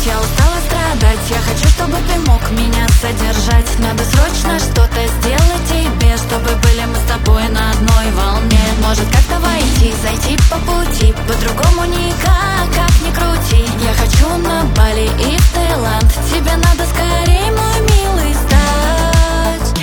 я устала страдать. Я хочу, чтобы ты мог меня содержать. Надо срочно что-то сделать тебе, чтобы были мы с тобой на одной волне. Может как-то войти, зайти по пути, по-другому никак, как ни крути. Я хочу на Бали и в Таиланд. Тебе надо скорей, мой милый, стать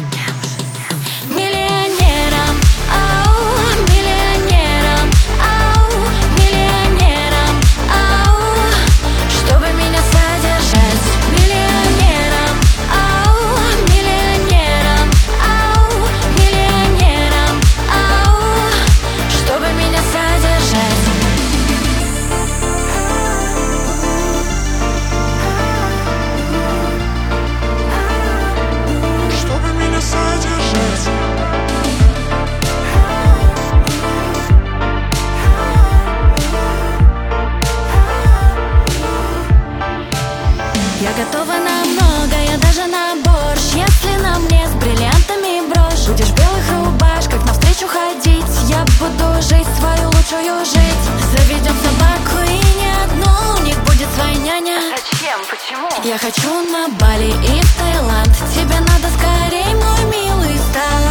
миллионером, ау, миллионером, ау, миллионером, ау, чтобы меня содержать. Миллионером, ау, миллионером, ау, миллионером, ау, чтобы меня содержать. Чтобы меня содержать. Я готова на многое, даже на борщ, если на мне с бриллиантами брошь. Будешь в белых рубашках навстречу ходить, я буду жить свою лучшую жизнь. Заведем собаку и не одну, у них будет своя няня. Зачем? Почему? Я хочу на Бали и в Таиланд. Тебе надо скорей, мой милый, стать